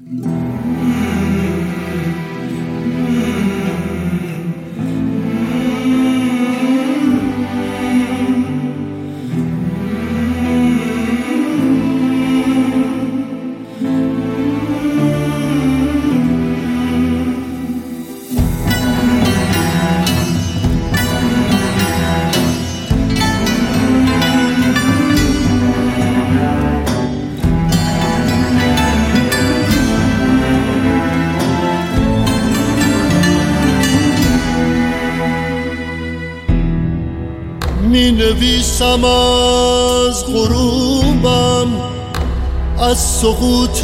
می نویسم از غروبم، از سقوط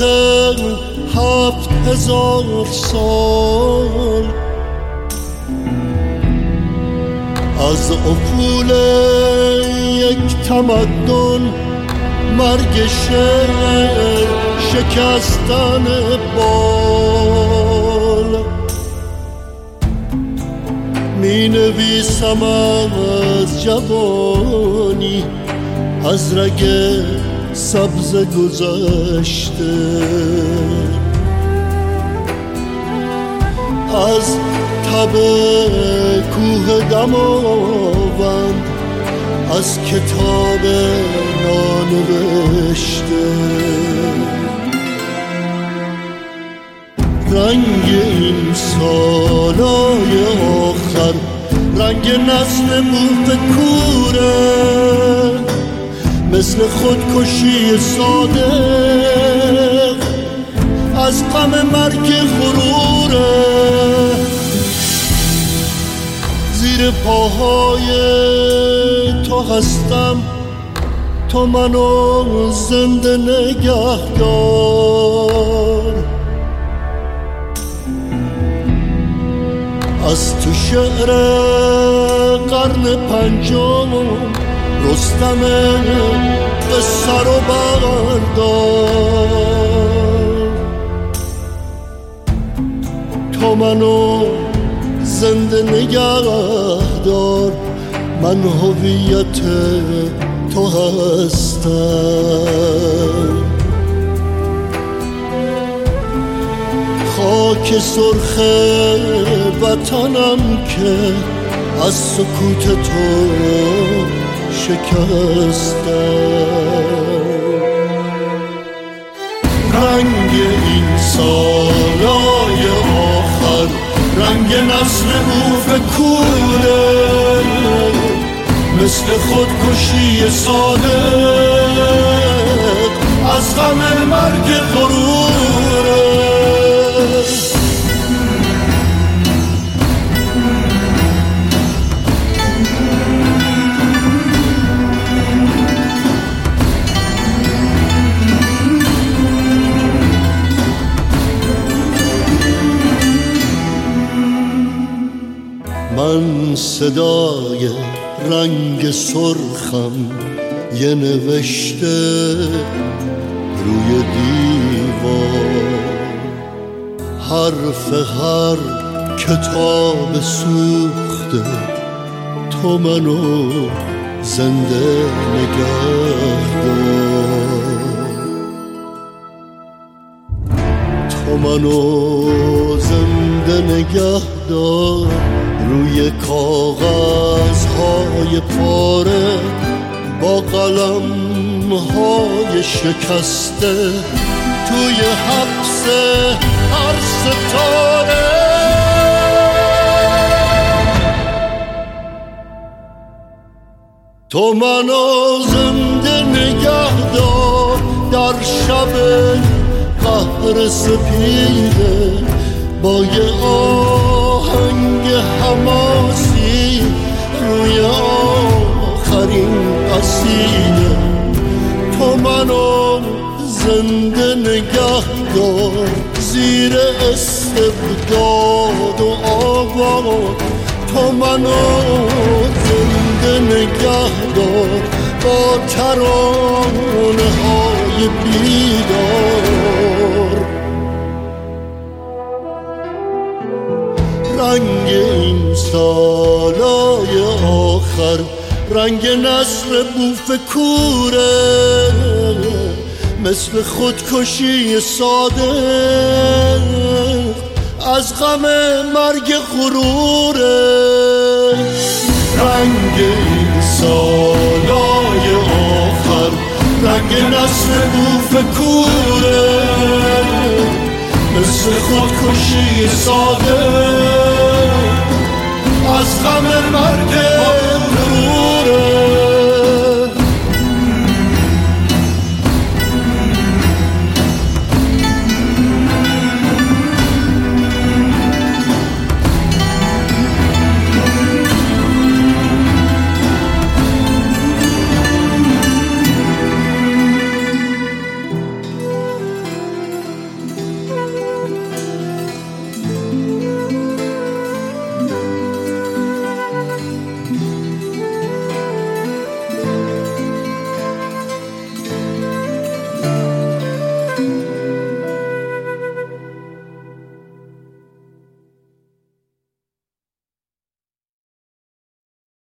7000 سال، از افول یک تمدن، مرگ شعر، شکستن بال. می نویسم از جوانی، از رگ سبز گذشته، از تب کوه دماوند، از کتاب نانوشته. رنگ این سالای آخر، رنگ نسل بوف کوره، مثل خودکشی صادق، از غم مرگ غروره. زیر پاهای تو هستم، تو منو زنده نگه دار. از تو شعر قرن پنجم، رستم قصه رو بردار. تو منو زنده نگه دار، من هویت تو هستم. خاک سرخ وطنم که از سکوت تو شکستم. رنگ این سالای آخر، رنگ نسل بوف کوره، مثل خودکشی صادق، از غم مرگ غروره. من صدای رنگ سرخم، یه نوشته روی دیوار، حرف هر کتاب سوخته، تو منو زنده نگه دار. تو منو زنده نگه دار، روی کاغذهای پاره، با قلمهای شکسته، توی حبس هر ستاره. تو منو زنده نگه دار، در شب قهر سپیده، با یه آهنگ حماسی روی آخرین قصیده. تو منو زنده نگه دار، زیر استبداد و آوار. تو منو زنده نگه دار، با ترانه های بیدار. رنگ این سالای آخر، رنگ نسل بوف کوره، مثل خودکشی ساده از غم مرگ غروره. رنگ این سالای آخر رنگ نسل بوف کوره، مثل خودکشی ساده